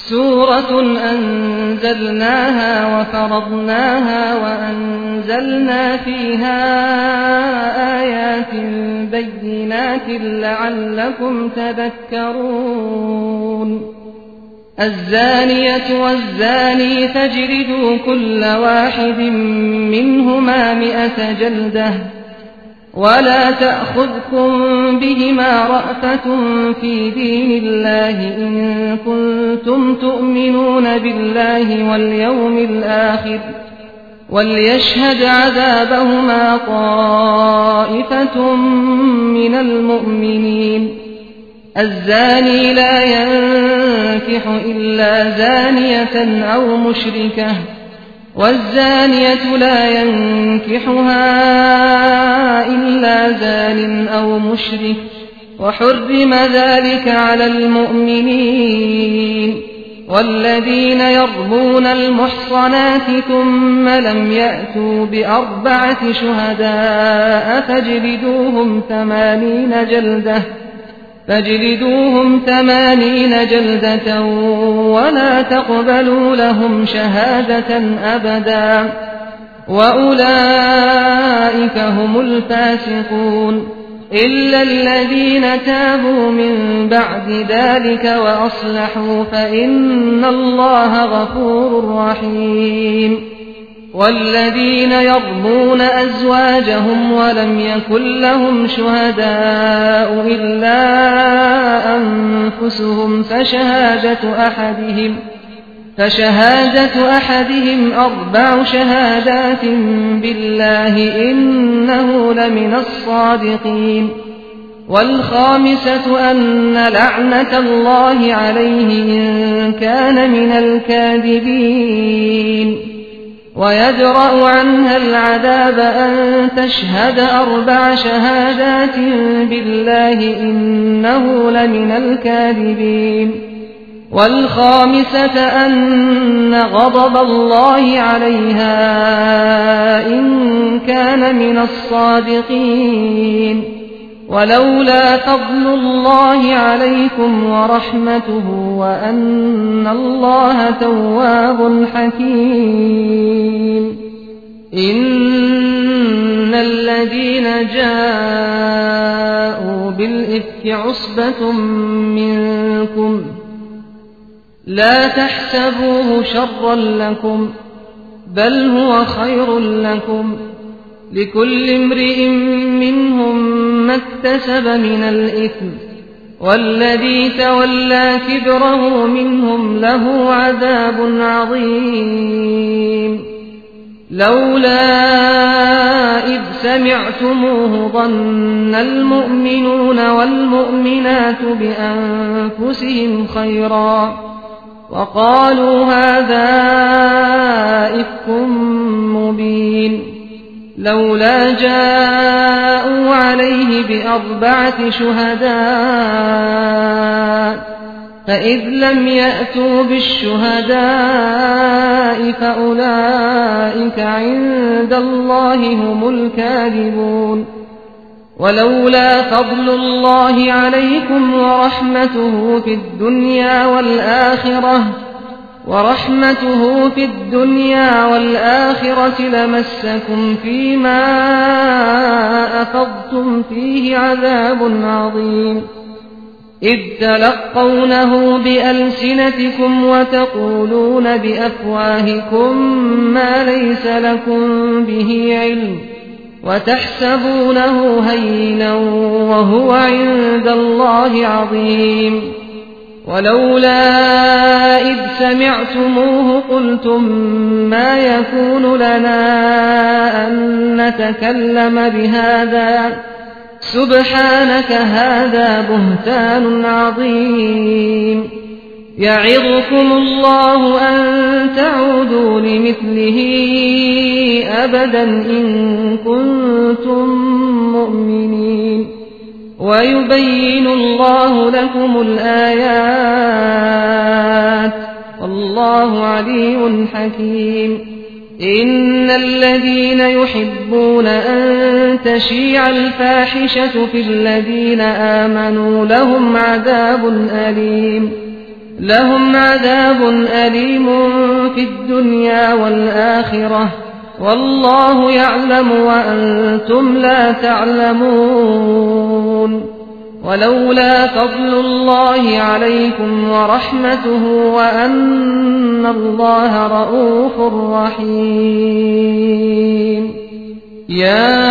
سورة أنزلناها وفرضناها وأنزلنا فيها آيات بينات لعلكم تذكرون الزانية والزاني فاجلدوا كل واحد منهما 100 جلدة ولا تأخذكم بهما رأفة في دين الله إن كنتم تؤمنون بالله واليوم الآخر وليشهد عذابهما طائفة من المؤمنين الزاني لا ينكح إلا زانية أو مشركة والزانية لا ينكحها إلا زان أو مشرك وحرم ذلك على المؤمنين والذين يرمون المحصنات ثم لم يأتوا ب4 شهداء فاجلدوهم 80 جلدة ولا تقبلوا لهم شهادة أبدا وأولئك هم الفاسقون إلا الذين تابوا من بعد ذلك وأصلحوا فإن الله غفور رحيم والذين يرمون أزواجهم ولم يكن لهم شهداء إلا أنفسهم فشهادة أحدهم 4 شهادات بالله إنه لمن الصادقين والخامسة أن لعنة الله عليه إن كان من الكاذبين ويدرأ عنها العذاب أن تشهد 4 شهادات بالله إنه لمن الكاذبين والخامسة أن غضب الله عليها إن كان من الصادقين ولولا فضل الله عليكم ورحمته وأن الله تواب حكيم إن الذين جاءوا بالإفك عصبة منكم لا تحسبوه شرا لكم بل هو خير لكم لكل امرئ منهم ما اكتسب من الإثم والذي تولى كبره منهم له عذاب عظيم لولا إذ سمعتموه ظن المؤمنون والمؤمنات بأنفسهم خيرا وقالوا هذا إفك مبين لولا جاءوا عليه ب4 شهداء فإذ لم يأتوا بالشهداء فأولئك عند الله هم الكاذبون ولولا فضل الله عليكم ورحمته في الدنيا والآخرة لمسكم فيما أفضتم فيه عذاب عظيم إذ تلقونه بألسنتكم وتقولون بأفواهكم ما ليس لكم به علم وتحسبونه هينا وهو عند الله عظيم ولولا إذ سمعتموه قلتم ما يكون لنا أن نتكلم بهذا سبحانك هذا بهتان عظيم يعظكم الله أن تعودوا لمثله أبدا إن كنتم مؤمنين ويبين الله لكم الآيات والله عليم حكيم إن الذين يحبون أن تشيع الفاحشة في الذين آمنوا لهم عذاب أليم لهم عذاب أليم في الدنيا والآخرة والله يعلم وأنتم لا تعلمون ولولا فضل الله عليكم ورحمته وأن الله رءوف رحيم يا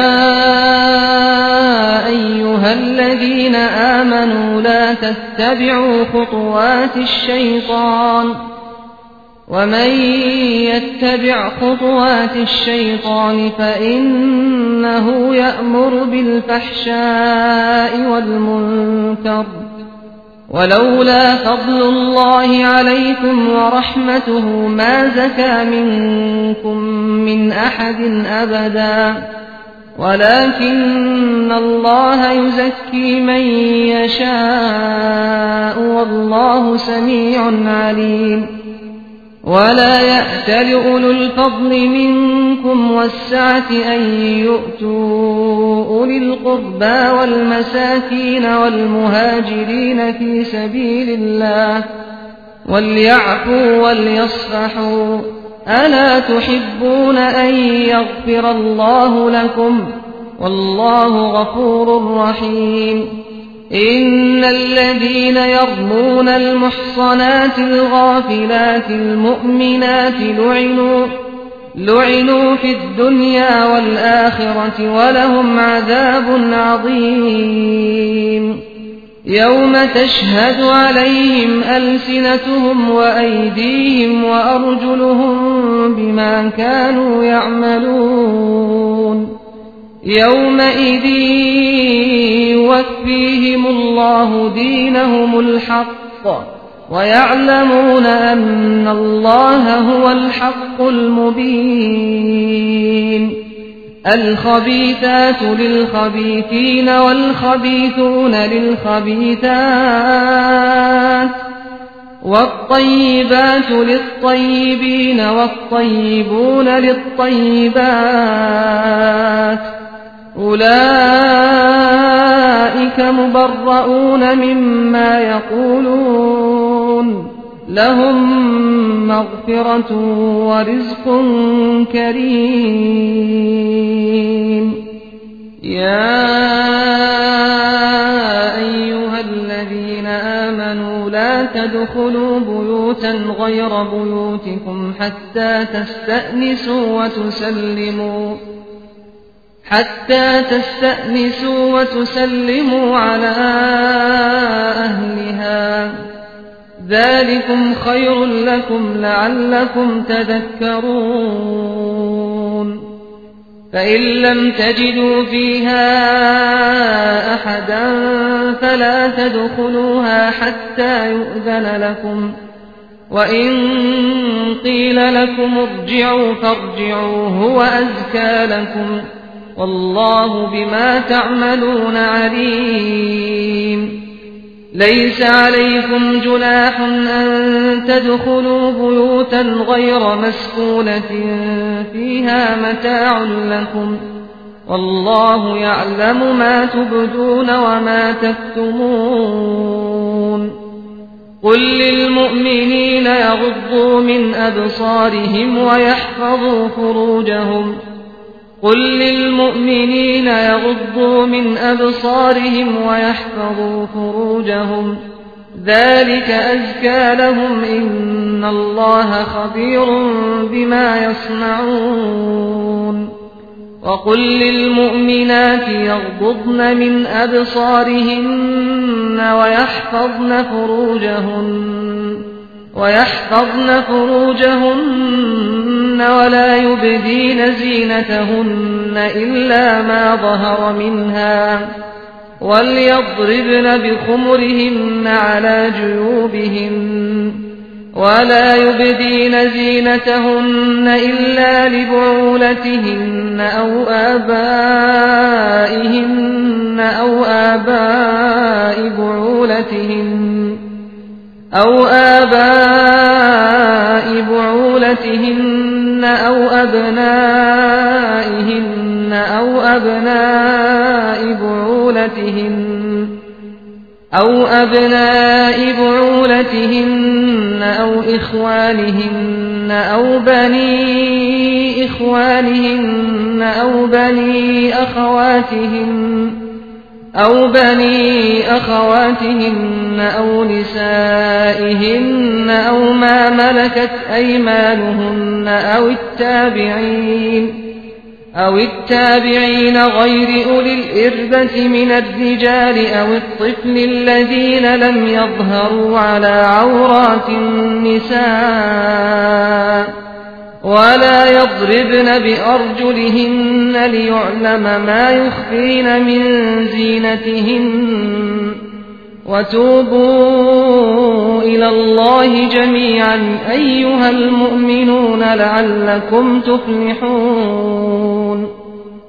أيها الذين آمنوا لا تتبعوا خطوات الشيطان ومن يتبع خطوات الشيطان فإنه يأمر بالفحشاء والمنكر ولولا فضل الله عليكم ورحمته ما زكى منكم من أحد أبدا ولكن الله يزكي من يشاء والله سميع عليم ولا يأتل أولو الفضل منكم والسعة أن يؤتوا أولي القربى والمساكين والمهاجرين في سبيل الله وليعفوا وليصفحوا ألا تحبون أن يغفر الله لكم والله غفور رحيم إن الذين يرمون المحصنات الغافلات المؤمنات لعنوا في الدنيا والآخرة ولهم عذاب عظيم يوم تشهد عليهم ألسنتهم وأيديهم وأرجلهم بما كانوا يعملون يومئذ يوفيهم الله دينهم الحق ويعلمون أن الله هو الحق المبين الخبيثات للخبيثين والخبيثون للخبيثات والطيبات للطيبين والطيبون للطيبات أولئك مبرؤون مما يقولون لهم مغفرة ورزق كريم يا أيها الذين آمنوا لا تدخلوا بيوتا غير بيوتكم حتى تستأنسوا وتسلموا على أهلها ذلكم خير لكم لعلكم تذكرون فإن لم تجدوا فيها أحدا فلا تدخلوها حتى يؤذن لكم وإن قيل لكم ارجعوا فارجعوا هو أزكى لكم والله بما تعملون عليم ليس عليكم جناح أن تدخلوا بيوتا غير مسكونة فيها متاع لكم والله يعلم ما تبدون وما تكتمون قل للمؤمنين يغضوا من أبصارهم ويحفظوا فروجهم ذلك أزكى لهم إن الله خبير بما يصنعون وقل للمؤمنات يغضضن من أبصارهن ويحفظن فروجهن ولا يبدين زينتهن إلا ما ظهر منها وليضربن بخمرهن على جيوبهن ولا يبدين زينتهن إلا لبعولتهن أو آباء بعولتهن أو أبنائهن أو أبناء بعولتهن أو إخوانهن أو بني إخوانهن أو بني أخواتهن أو نسائهن أو ما ملكت أيمانهن أو التابعين غير أولي الإربة من الرجال أو الطفل الذين لم يظهروا على عورات النساء ولا يضربن بأرجلهن ليعلم ما يخفين من زينتهن وتوبوا إلى الله جميعا أيها المؤمنون لعلكم تفلحون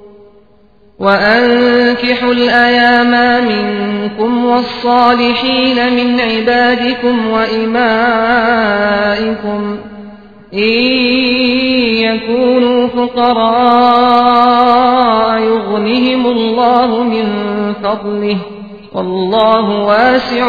وأنكحوا الأيام منكم والصالحين من عبادكم وإمائكم إن يكونوا فقراء يغنهم الله من فضله والله واسع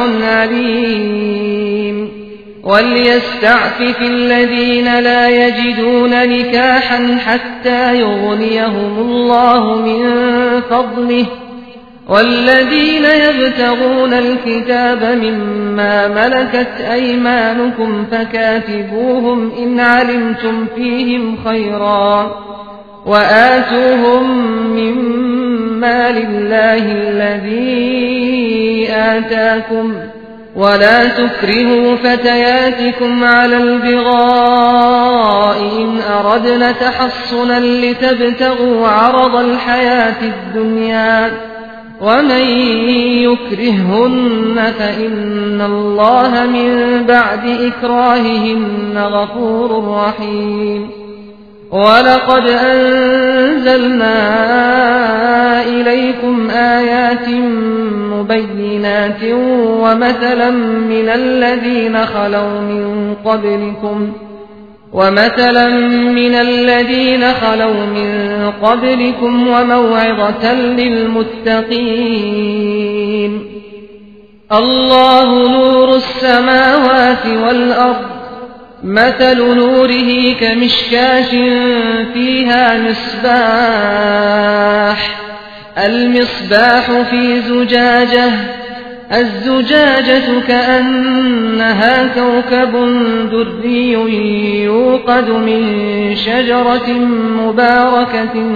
عليم وليستعفف الذين لا يجدون نكاحا حتى يغنيهم الله من فضله والذين يبتغون الكتاب مما ملكت أيمانكم فكاتبوهم إن علمتم فيهم خيرا وآتوهم مما لله الذي آتاكم ولا تكرهوا فتياتكم على البغاء إن أردنا تحصنا لتبتغوا عرض الحياة الدنيا ومن يكرههن فإن الله من بعد إكراههن غفور رحيم ولقد أنزلنا إليكم آيات مبينات ومثلا من الذين خلوا من قبلكم وموعظة للمتقين الله نور السماوات والأرض مثل نوره كمشكاة فيها المصباح في زجاجة الزجاجة كأنها كوكب دري يوقد من شجرة مباركة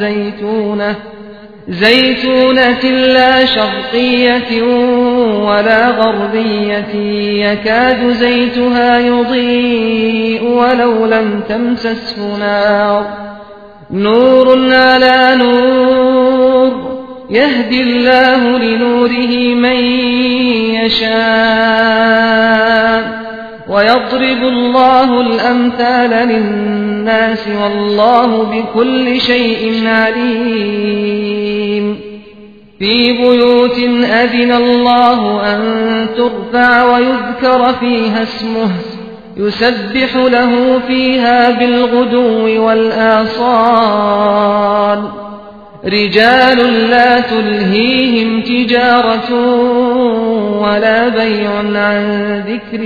زيتونة لا شرقية ولا غربية يكاد زيتها يضيء ولو لم تمسسه نار نور على نور يهدي الله لنوره من يشاء ويضرب الله الأمثال للناس والله بكل شيء عليم في بيوت أذن الله أن ترفع ويذكر فيها اسمه يسبح له فيها بالغدو والآصال رجال لا تلهيهم تجارة ولا بيع عن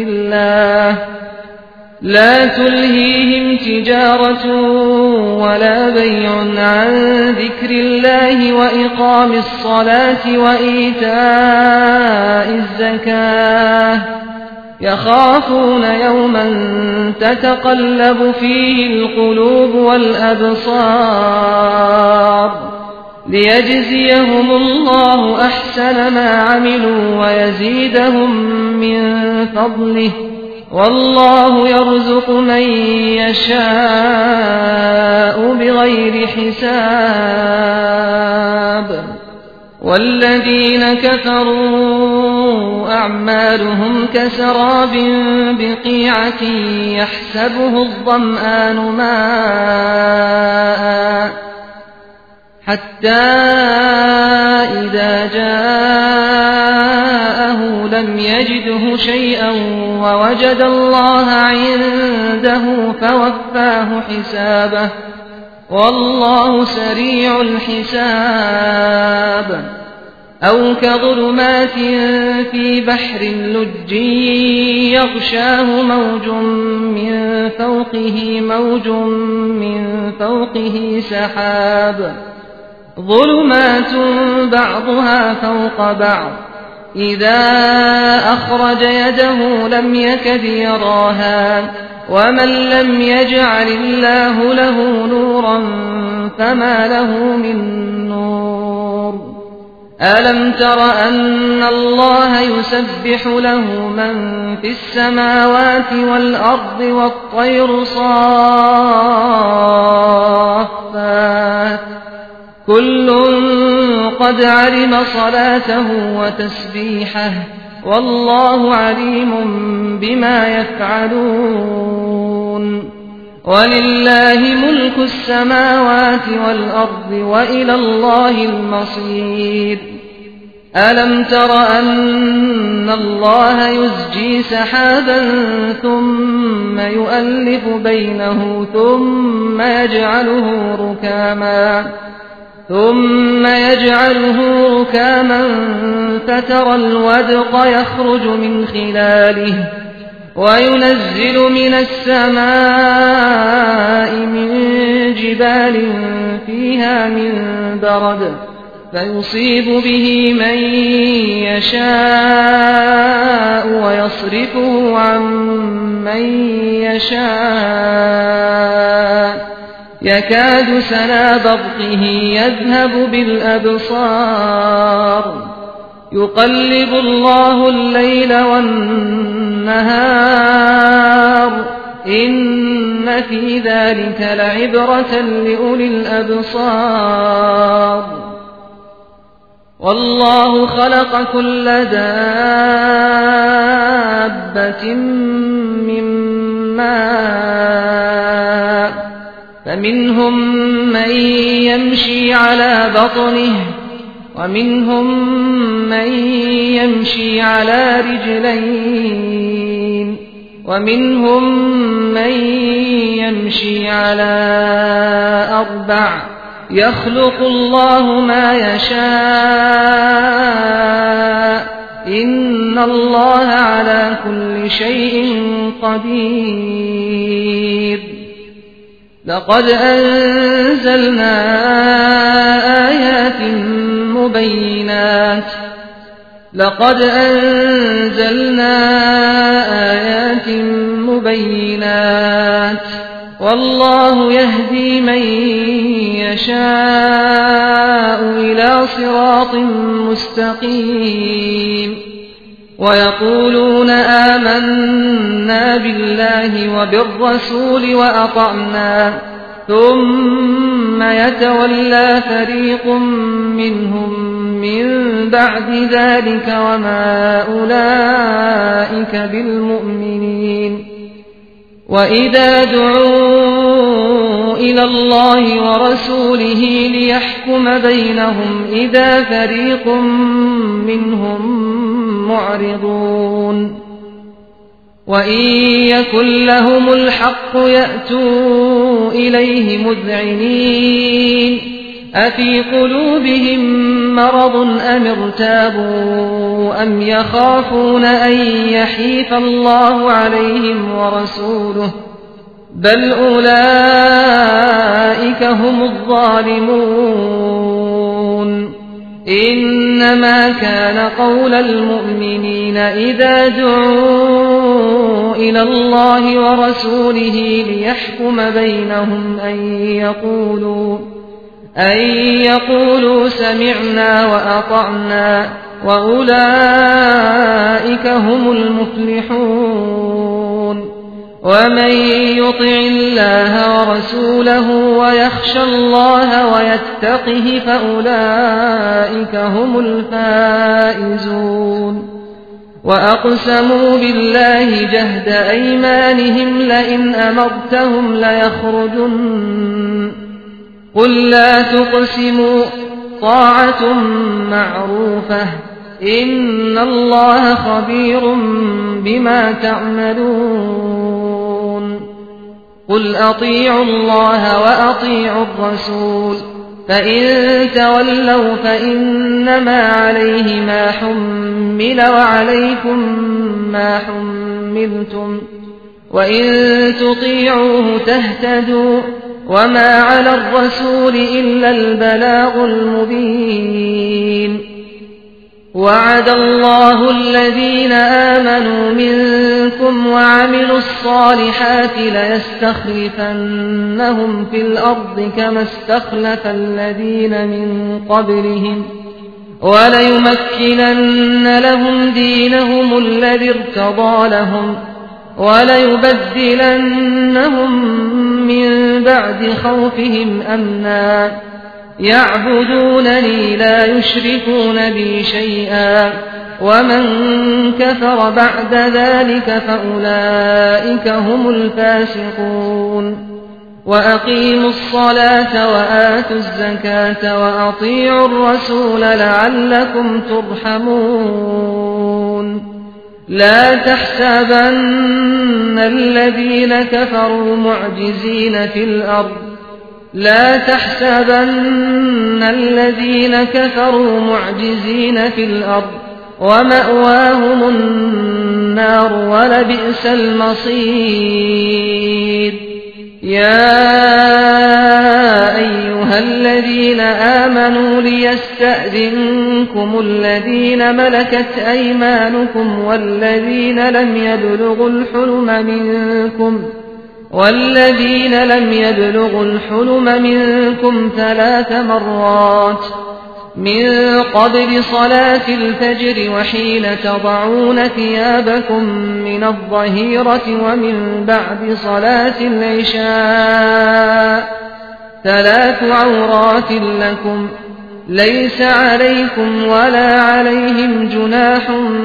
ذكر الله وإقام الصلاة وإيتاء الزكاة يخافون يوما تتقلب فيه القلوب والأبصار ليجزيهم الله أحسن ما عملوا ويزيدهم من فضله والله يرزق من يشاء بغير حساب والذين كفروا أعمالهم كسراب بقيعة يحسبه الظمآن ماء حتى إذا جاءه لم يجده شيئا ووجد الله عنده فوفاه حسابه والله سريع الحساب أو كظلمات في بحر لج يغشاه موج من فوقه سحاب ظلمات بعضها فوق بعض إذا أخرج يده لم يكد يراها ومن لم يجعل الله له نورا فما له من نور ألم تر أن الله يسبح له من في السماوات والأرض والطير صافات كل قد علم صلاته وتسبيحه والله عليم بما يفعلون ولله ملك السماوات والأرض وإلى الله المصير ألم تر أن الله يزجي سحابا ثم يؤلف بينه ثم يجعله ركاما فترى الودق يخرج من خلاله وينزل من السماء من جبال فيها من برد فيصيب به من يشاء ويصرفه عن من يشاء يكاد سنا برقه يذهب بالأبصار يقلب الله الليل والنهار إن في ذلك لعبرة لأولي الأبصار والله خلق كل دابة من ماء فمنهم من يمشي على بطنه ومنهم من يمشي على رجلين ومنهم من يمشي على أربع يخلق الله ما يشاء إن الله على كل شيء قدير لقد أنزلنا آيات مبينات والله يهدي من يشاء إلى صراط مستقيم ويقولون آمنا بالله وبالرسول وأطعنا ثم يتولى فريق منهم من بعد ذلك وما أولئك بالمؤمنين وإذا دعوا إلى الله ورسوله ليحكم بينهم إذا فريق منهم معرضون وإن يكن لهم الحق يأتوا إليه مذعنين أفي قلوبهم مرض أم ارتابوا أم يخافون أن يحيف الله عليهم ورسوله بل أولئك هم الظالمون إنما كان قول المؤمنين إذا دعوا إلى الله ورسوله ليحكم بينهم أن يقولوا سمعنا وأطعنا وأولئك هم المفلحون ومن يطع الله ورسوله ويخشى الله ويتقه فأولئك هم الفائزون وأقسموا بالله جهد أيمانهم لئن أمرتهم ليخرجن قل لا تقسموا طاعة معروفة إن الله خبير بما تعملون قل أطيعوا الله وأطيعوا الرسول فإن تولوا فإنما عليه ما حمل وعليكم ما حملتم وإن تطيعوه تهتدوا وما على الرسول إلا البلاغ المبين وعد الله الذين آمنوا منكم وعملوا الصالحات ليستخلفنهم في الأرض كما استخلف الذين من قبلهم وليمكنن لهم دينهم الذي ارتضى لهم وليبدلنهم من بعد خوفهم أمنا يعبدونني لا يشركون بي شيئا ومن كفر بعد ذلك فأولئك هم الفاسقون وأقيموا الصلاة وآتوا الزكاة وأطيعوا الرسول لعلكم ترحمون لا تحسبن الذين كفروا معجزين في الأرض لا تحسبن الذين كفروا معجزين في الأرض ومأواهم النار ولبئس المصير يا أيها الذين آمنوا ليستأذنكم الذين ملكت أيمانكم والذين لم يبلغوا الحلم منكم 3 مرات من قبل صلاة الفجر وحين تضعون ثيابكم من الظهيرة ومن بعد صلاة العشاء 3 عورات لكم ليس عليكم ولا عليهم جناح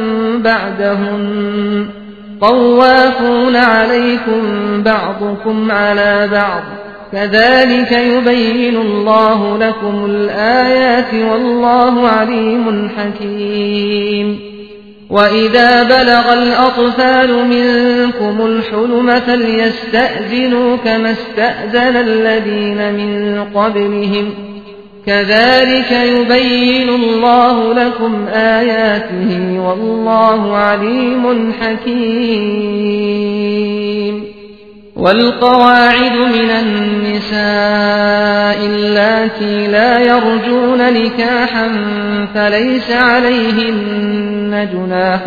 بعدهن طوافون عليكم بعضكم على بعض كذلك يبين الله لكم الآيات والله عليم حكيم وإذا بلغ الأطفال منكم الحلم فليستأذنوا كما استأذن الذين من قبلهم كذلك يبين الله لكم آياته والله عليم حكيم والقواعد من النساء اللاتي لا يرجون نكاحا فليس عليهن جناح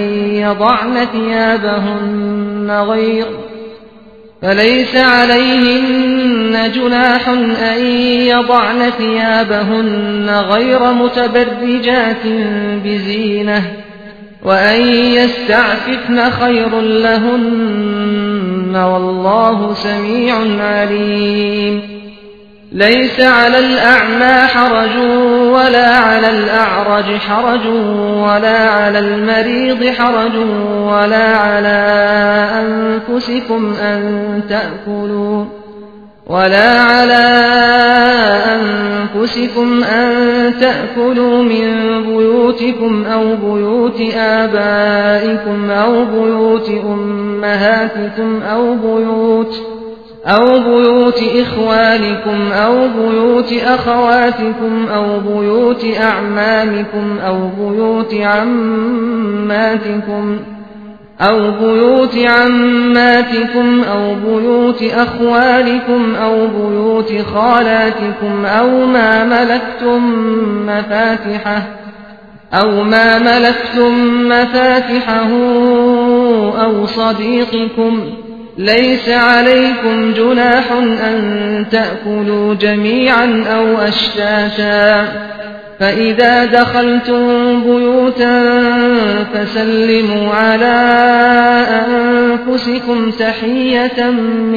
أن يضعن ثيابهن غير متبرجات بزينة وأن يستعففن خير لهن والله سميع عليم ليس على الأعمى حرج ولا على الأعرج حرج ولا على المريض حرج ولا على أنفسكم أن تأكلوا من بيوتكم أو بيوت آبائكم أو بيوت أمهاتكم أو بيوت إخوانكم أو بيوت أخواتكم أو بيوت أعمامكم أو بيوت عماتكم أو بيوت أخوالكم أو بيوت خالاتكم أو ما ملكتم مفاتحه أو صديقكم ليس عليكم جناح أن تأكلوا جميعا أو أشتاتا فإذا دخلتم بيوتا فسلموا على أنفسكم تحية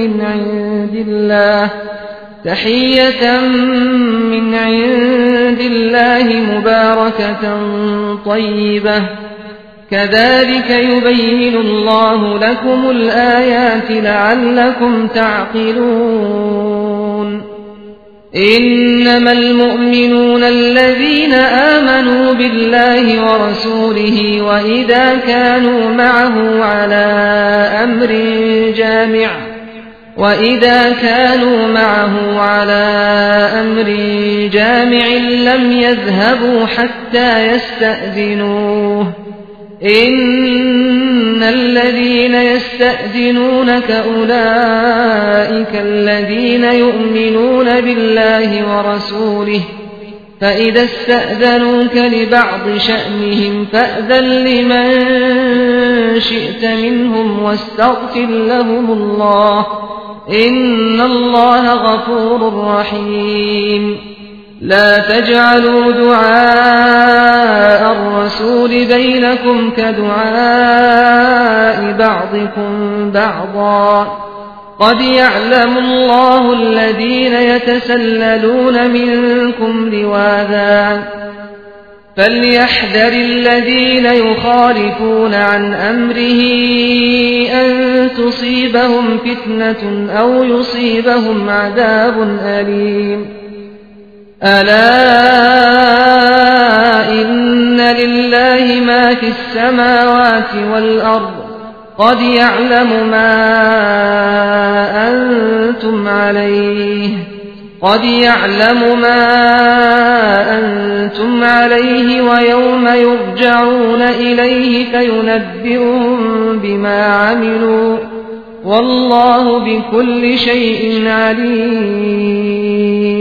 من عند الله مباركة طيبة كذلك يبين الله لكم الآيات لعلكم تعقلون إنما المؤمنون الذين آمنوا بالله ورسوله وإذا كانوا معه على أمر جامع وإذا كانوا معه على أمر جامع لم يذهبوا حتى يستأذنوه إن الذين يستأذنونك أولئك الذين يؤمنون بالله ورسوله فإذا استأذنوك لبعض شأنهم فأذن لمن شئت منهم واستغفر لهم الله إن الله غفور رحيم لا تجعلوا دعاء الرسول بينكم كدعاء بعضكم بعضا قد يعلم الله الذين يتسللون منكم لواذا فليحذر الذين يخالفون عن أمره أن تصيبهم فتنة أو يصيبهم عذاب أليم ألا إن لله ما في السماوات والأرض قد يعلم ما أنتم عليه ويوم يرجعون إليه فينبئهم بما عملوا والله بكل شيء عليم